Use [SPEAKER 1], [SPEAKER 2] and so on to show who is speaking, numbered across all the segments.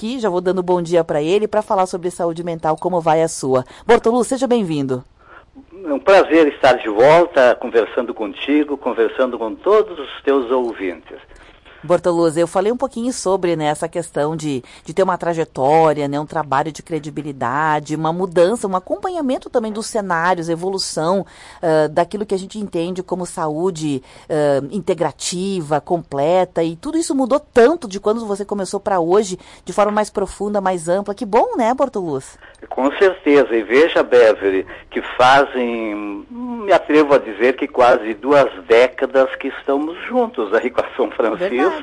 [SPEAKER 1] aqui, já vou dando bom dia para ele, para falar sobre saúde mental, como vai a sua. Bortoluz, seja bem-vindo.
[SPEAKER 2] É um prazer estar de volta, conversando contigo, conversando com todos os teus ouvintes.
[SPEAKER 1] Bortoluz, eu falei um pouquinho sobre, né, essa questão de ter uma trajetória, né, um trabalho de credibilidade, uma mudança, um acompanhamento também dos cenários, evolução daquilo que a gente entende como saúde integrativa, completa, e tudo isso mudou tanto de quando você começou para hoje, de forma mais profunda, mais ampla. Que bom, né, Bortoluz?
[SPEAKER 2] Com certeza, e veja, Beverly, que fazem, me atrevo a dizer que quase 2 décadas que estamos juntos aí com a São Francisco.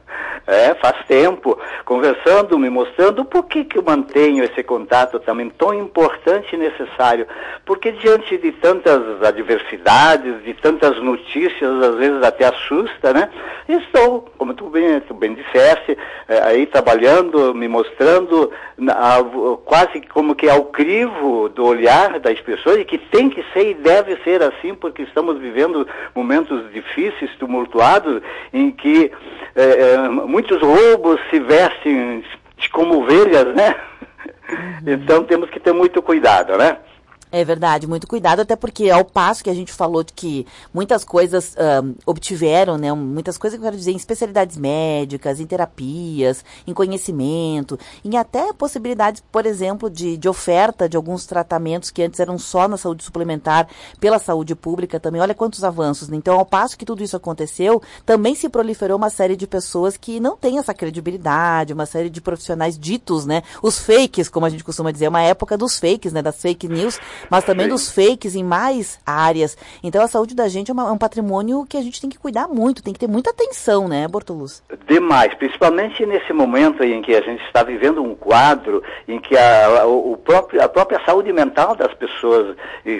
[SPEAKER 2] Faz tempo, conversando, me mostrando por que eu mantenho esse contato também tão importante e necessário. Porque diante de tantas adversidades, de tantas notícias, às vezes até assusta, né? Estou, como tu bem disseste, aí trabalhando, me mostrando, quase como que ao crivo do olhar das pessoas, e que tem que ser e deve ser assim, porque estamos vivendo momentos difíceis, tumultuados, em que muitos lobos se vestem como ovelhas, né? Então temos que ter muito cuidado, né?
[SPEAKER 1] É verdade, muito cuidado, até porque ao passo que a gente falou de que muitas coisas obtiveram, né, muitas coisas que eu quero dizer, em especialidades médicas, em terapias, em conhecimento, em até possibilidades, por exemplo, de oferta de alguns tratamentos que antes eram só na saúde suplementar, pela saúde pública também. Olha quantos avanços, né? Então, ao passo que tudo isso aconteceu, também se proliferou uma série de pessoas que não têm essa credibilidade, uma série de profissionais ditos, né, os fakes, como a gente costuma dizer, uma época dos fakes, né, das fake news, mas também dos fakes em mais áreas. Então a saúde da gente é um patrimônio que a gente tem que cuidar muito, tem que ter muita atenção, né, Bortoluz? Demais,
[SPEAKER 2] principalmente nesse momento em que a gente está vivendo um quadro em que a própria saúde mental das pessoas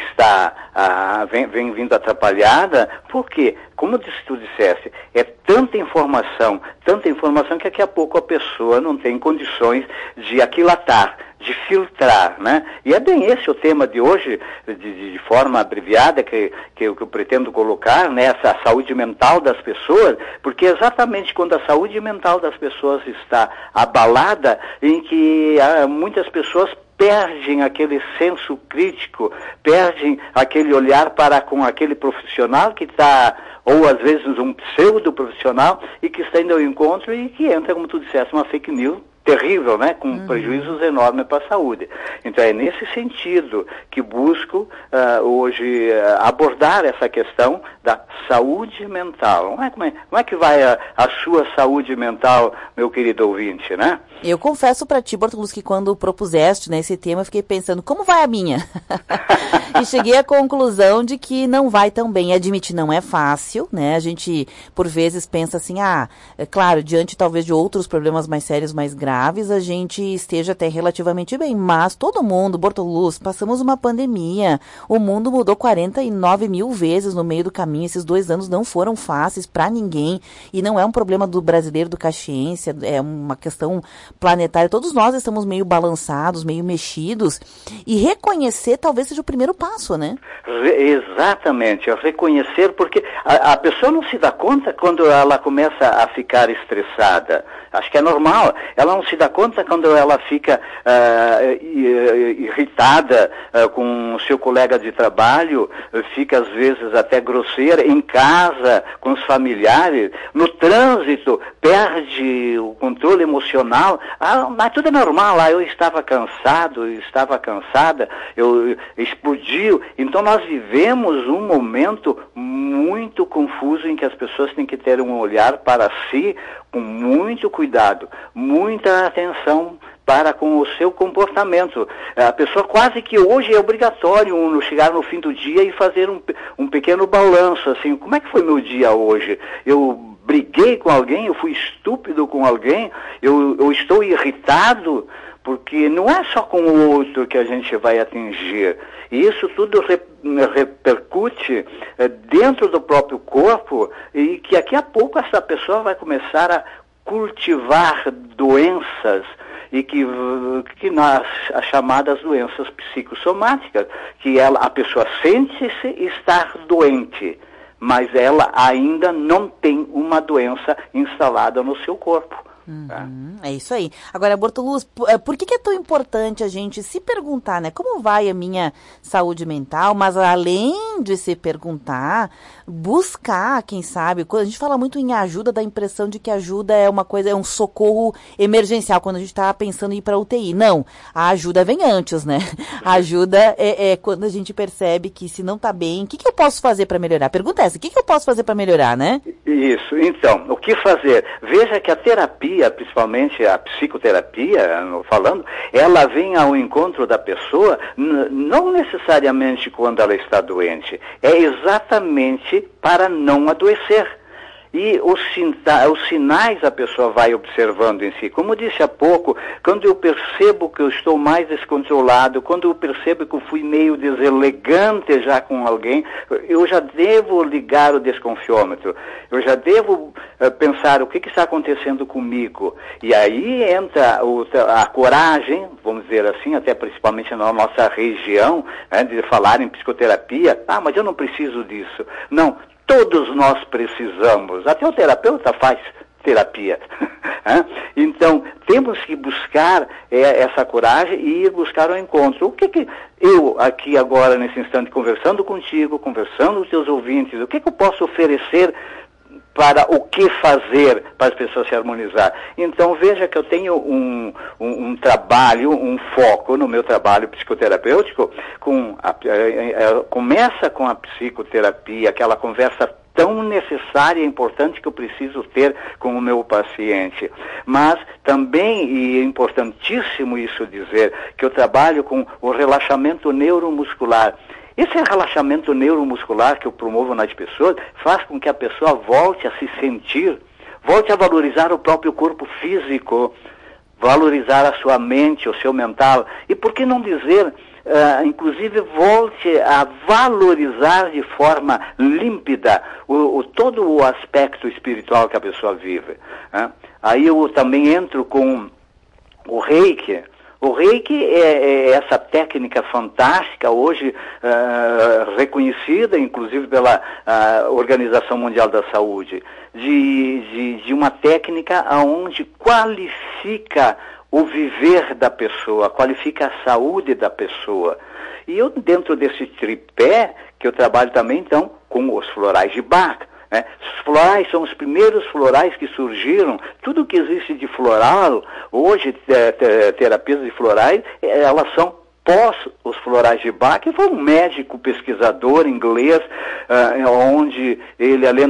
[SPEAKER 2] vem vindo atrapalhada. Por quê? Como tu disseste, é tanta informação que daqui a pouco a pessoa não tem condições de aquilatar, de filtrar, né? E é bem esse o tema de hoje, de forma abreviada, que eu pretendo colocar, né? Essa saúde mental das pessoas, porque exatamente quando a saúde mental das pessoas está abalada, em que muitas pessoas perdem aquele senso crítico, perdem aquele olhar para com aquele profissional que está, ou às vezes um pseudo profissional, e que está indo ao encontro e que entra, como tu disseste, uma fake news terrível, né, com prejuízos enormes para a saúde. Então é nesse sentido que busco hoje abordar essa questão da saúde mental. Como é que vai a sua saúde mental, meu querido ouvinte, né?
[SPEAKER 1] Eu confesso para ti, Bortoluz, que quando propuseste, né, esse tema, eu fiquei pensando, como vai a minha? E cheguei à conclusão de que não vai tão bem. Admitir não é fácil, né? A gente, por vezes, pensa assim, é claro, diante talvez de outros problemas mais sérios, mais graves, a gente esteja até relativamente bem. Mas todo mundo, Bortoluz, passamos uma pandemia. O mundo mudou 49 mil vezes no meio do caminho. Esses 2 anos não foram fáceis para ninguém. E não é um problema do brasileiro, do caxiense, é uma questão planetária. Todos nós estamos meio balançados, meio mexidos. E reconhecer talvez seja o primeiro passo, né?
[SPEAKER 2] Exatamente, reconhecer, porque a pessoa não se dá conta quando ela começa a ficar estressada. Acho que é normal. Ela não se dá conta quando ela fica irritada com o seu colega de trabalho, fica às vezes até grosseira, em casa, com os familiares, no trânsito, perde o controle emocional. Mas tudo é normal. Eu estava cansado, eu estava cansada, eu explodiu. Então nós vivemos um momento muito confuso em que as pessoas têm que ter um olhar para si com muito cuidado, muita atenção para com o seu comportamento. A pessoa quase que hoje é obrigatório chegar no fim do dia e fazer um pequeno balanço, assim, como é que foi meu dia hoje? Eu briguei com alguém, eu fui estúpido com alguém, eu estou irritado, porque não é só com o outro que a gente vai atingir. E isso tudo repercute dentro do próprio corpo, e que daqui a pouco essa pessoa vai começar a cultivar doenças, e que as chamadas doenças psicossomáticas, que a pessoa sente-se estar doente, mas ela ainda não tem uma doença instalada no seu corpo. Tá?
[SPEAKER 1] É isso aí. Agora, Bortoluz, por que é tão importante a gente se perguntar, né? Como vai a minha saúde mental? Mas além de se perguntar, buscar, quem sabe, quando a gente fala muito em ajuda, dá a impressão de que ajuda é uma coisa, é um socorro emergencial, quando a gente está pensando em ir para UTI. Não, a ajuda vem antes, né? A ajuda é quando a gente percebe que se não está bem, o que eu posso fazer para melhorar? A pergunta é essa, o que eu posso fazer para melhorar, né?
[SPEAKER 2] Isso, então, o que fazer? Veja que a terapia, principalmente a psicoterapia, falando, ela vem ao encontro da pessoa, não necessariamente quando ela está doente, é exatamente para não adoecer. E os sinais a pessoa vai observando em si. Como disse há pouco, quando eu percebo que eu estou mais descontrolado, quando eu percebo que eu fui meio deselegante já com alguém, eu já devo ligar o desconfiômetro. Eu já devo pensar o que está acontecendo comigo. E aí entra a coragem, vamos dizer assim, até principalmente na nossa região, né, de falar em psicoterapia. Ah, mas eu não preciso disso. Não. Todos nós precisamos, até o terapeuta faz terapia. Então, temos que buscar essa coragem e ir buscar o encontro. O que eu, aqui agora, nesse instante, conversando contigo, conversando com os teus ouvintes, o que eu posso oferecer para o que fazer para as pessoas se harmonizar? Então, veja que eu tenho um trabalho, um foco no meu trabalho psicoterapêutico, começa com a psicoterapia, aquela conversa tão necessária e importante que eu preciso ter com o meu paciente. Mas também, e é importantíssimo isso dizer, que eu trabalho com o relaxamento neuromuscular. Esse relaxamento neuromuscular que eu promovo nas pessoas faz com que a pessoa volte a se sentir, volte a valorizar o próprio corpo físico, valorizar a sua mente, o seu mental. E por que não dizer, inclusive, volte a valorizar de forma límpida todo o aspecto espiritual que a pessoa vive. Aí eu também entro com o Reiki. O Reiki é essa técnica fantástica, hoje reconhecida, inclusive pela Organização Mundial da Saúde, de uma técnica onde qualifica o viver da pessoa, qualifica a saúde da pessoa. E eu, dentro desse tripé, que eu trabalho também, então, com os florais de Bach. Os florais são os primeiros florais que surgiram. Tudo que existe de floral, hoje, terapias de florais, elas são pós os florais de Bach, que foi um médico pesquisador inglês, onde ele, além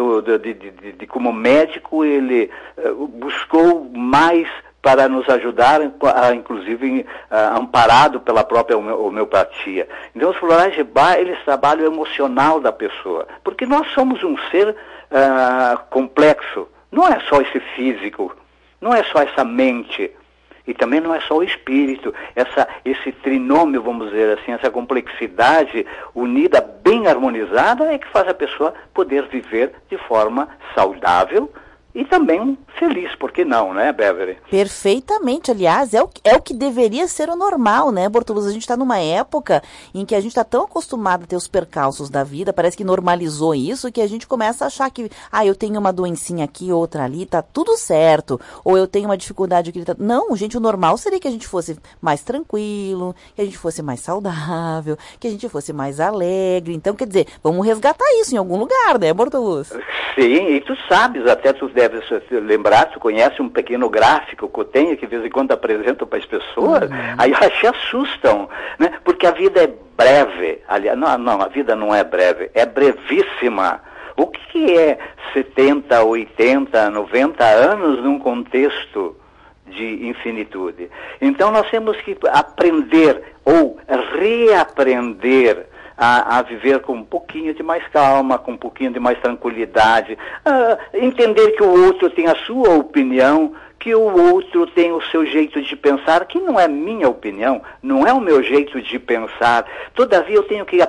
[SPEAKER 2] de como médico, ele buscou mais para nos ajudar, inclusive amparado pela própria homeopatia. Então, os florais de Bach, eles trabalham o emocional da pessoa, porque nós somos um ser complexo. Não é só esse físico, não é só essa mente, e também não é só o espírito. Esse trinômio, vamos dizer assim, essa complexidade unida, bem harmonizada, é que faz a pessoa poder viver de forma saudável, e também feliz, por que não, né, Beverly?
[SPEAKER 1] Perfeitamente, aliás, é o que deveria ser o normal, né, Bortoluz? A gente está numa época em que a gente está tão acostumado a ter os percalços da vida, parece que normalizou isso, que a gente começa a achar que, eu tenho uma doencinha aqui, outra ali, tá tudo certo, ou eu tenho uma dificuldade aqui. Não, gente, o normal seria que a gente fosse mais tranquilo, que a gente fosse mais saudável, que a gente fosse mais alegre. Então, quer dizer, vamos resgatar isso em algum lugar, né, Bortoluz?
[SPEAKER 2] Sim, e tu sabes, até tu deve se lembrar, tu conhece um pequeno gráfico que eu tenho, que de vez em quando apresento para as pessoas, aí elas se assustam, né? Porque a vida é breve. Aliás, não, a vida não é breve, é brevíssima. O que é 70, 80, 90 anos num contexto de infinitude? Então nós temos que aprender ou reaprender a viver com um pouquinho de mais calma, com um pouquinho de mais tranquilidade, entender que o outro tem a sua opinião, que o outro tem o seu jeito de pensar, que não é minha opinião, não é o meu jeito de pensar. Todavia eu tenho que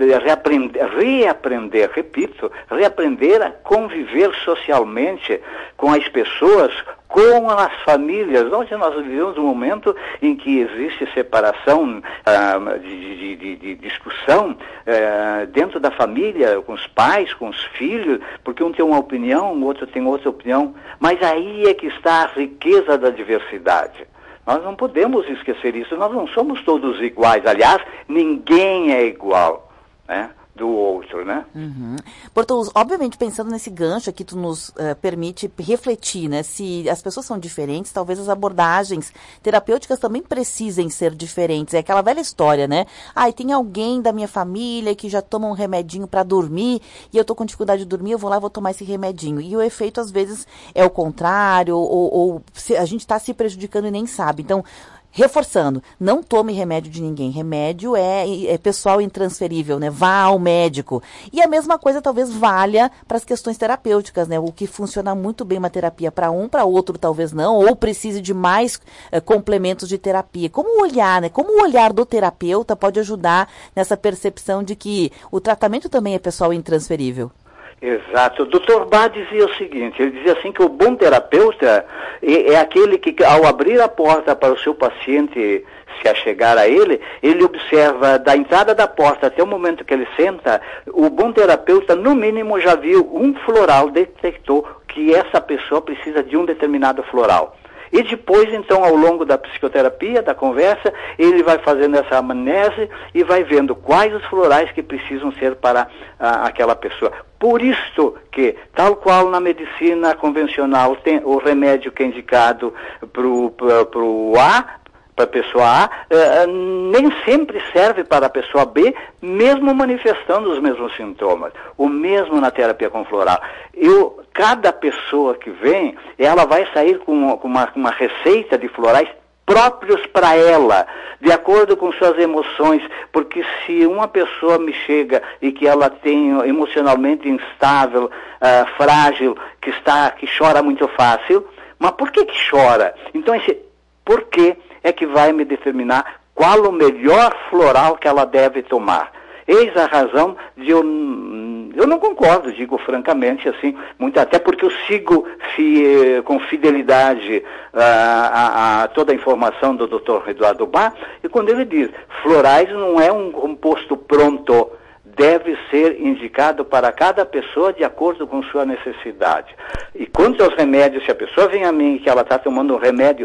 [SPEAKER 2] reaprender a conviver socialmente com as pessoas, com as famílias. Hoje nós vivemos um momento em que existe separação, de discussão dentro da família, com os pais, com os filhos, porque um tem uma opinião, o outro tem outra opinião. Mas aí é que está a riqueza da diversidade. Nós não podemos esquecer isso, nós não somos todos iguais, aliás, ninguém é igual, né, do outro, né?
[SPEAKER 1] Uhum. Bortoluz, obviamente pensando nesse gancho aqui, tu nos permite refletir, né? Se as pessoas são diferentes, talvez as abordagens terapêuticas também precisem ser diferentes. É aquela velha história, né? Ah, tem alguém da minha família que já toma um remedinho para dormir e eu tô com dificuldade de dormir, eu vou lá e vou tomar esse remedinho. E o efeito, às vezes, é o contrário, ou a gente tá se prejudicando e nem sabe. Então, reforçando, não tome remédio de ninguém. Remédio é pessoal intransferível, né? Vá ao médico. E a mesma coisa talvez valha para as questões terapêuticas, né? O que funciona muito bem uma terapia para um, para outro talvez não, ou precise de mais complementos de terapia. Como olhar, né? Como o olhar do terapeuta pode ajudar nessa percepção de que o tratamento também é pessoal intransferível?
[SPEAKER 2] Exato. O Dr. Bach dizia o seguinte, ele dizia assim que o bom terapeuta é aquele que, ao abrir a porta para o seu paciente se achegar a ele, ele observa da entrada da porta até o momento que ele senta, o bom terapeuta, no mínimo, já viu um floral, detectou que essa pessoa precisa de um determinado floral. E depois, então, ao longo da psicoterapia, da conversa, ele vai fazendo essa amnese e vai vendo quais os florais que precisam ser para aquela pessoa. Por isso que, tal qual na medicina convencional, tem o remédio que é indicado para a pessoa A, nem sempre serve para a pessoa B, mesmo manifestando os mesmos sintomas. O mesmo na terapia com floral. Cada pessoa que vem, ela vai sair com uma receita de florais próprios para ela, de acordo com suas emoções, porque se uma pessoa me chega e que ela tem emocionalmente instável, frágil, que chora muito fácil, mas por que chora? Então esse porquê é que vai me determinar qual o melhor floral que ela deve tomar. Eis a razão de eu não concordo, digo francamente, assim, muito, até porque eu sigo com fidelidade a toda a informação do Dr. Eduardo Bach, e quando ele diz, florais não é um composto pronto, deve ser indicado para cada pessoa de acordo com sua necessidade. E quanto aos remédios, se a pessoa vem a mim e que ela está tomando um remédio,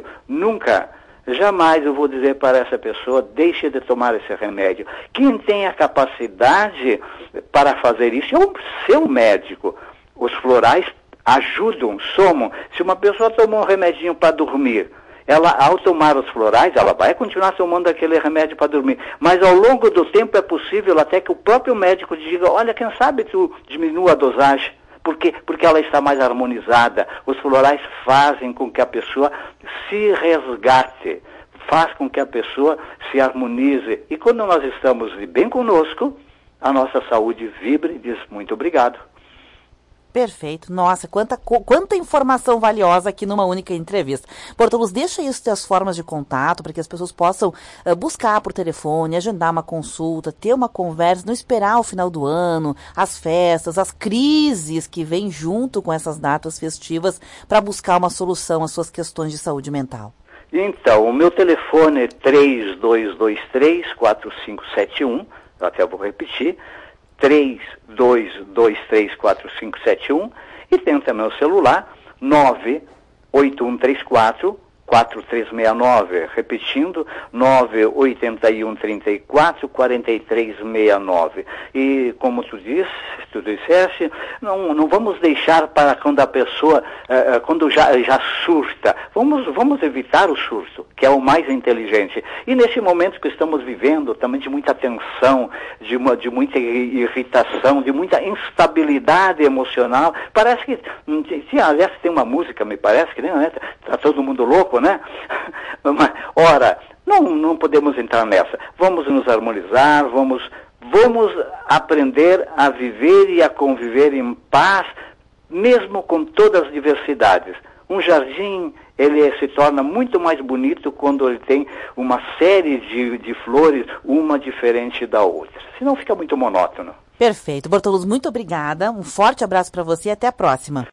[SPEAKER 2] jamais eu vou dizer para essa pessoa, deixe de tomar esse remédio. Quem tem a capacidade para fazer isso é o seu médico. Os florais ajudam, somam. Se uma pessoa toma um remedinho para dormir, ela, ao tomar os florais, ela vai continuar tomando aquele remédio para dormir. Mas ao longo do tempo é possível até que o próprio médico diga, olha, quem sabe tu diminua a dosagem. Porque ela está mais harmonizada. Os florais fazem com que a pessoa se resgate, faz com que a pessoa se harmonize. E quando nós estamos bem conosco, a nossa saúde vibra e diz muito obrigado.
[SPEAKER 1] Perfeito. Nossa, quanta informação valiosa aqui numa única entrevista. Bortoluz, deixa aí as tuas formas de contato para que as pessoas possam buscar por telefone, agendar uma consulta, ter uma conversa, não esperar o final do ano, as festas, as crises que vêm junto com essas datas festivas para buscar uma solução às suas questões de saúde mental.
[SPEAKER 2] Então, o meu telefone é 3223-4571, eu até vou repetir, 32234571, e tem também o celular 98134-4369, repetindo, 98134-4369. E como tu disseste, não vamos deixar para quando a pessoa, quando já surta, vamos evitar o surto, que é o mais inteligente. E nesse momento que estamos vivendo, também de muita tensão, de muita irritação, de muita instabilidade emocional, parece que, aliás, tem uma música, me parece que, né, tá todo mundo louco, né? Ora, não podemos entrar nessa. Vamos nos harmonizar, vamos aprender a viver e a conviver em paz, mesmo com todas as diversidades. Um jardim, ele se torna muito mais bonito quando ele tem uma série de flores, uma diferente da outra. Senão fica muito monótono.
[SPEAKER 1] Perfeito. Bortoluz, muito obrigada. Um forte abraço para você e até a próxima.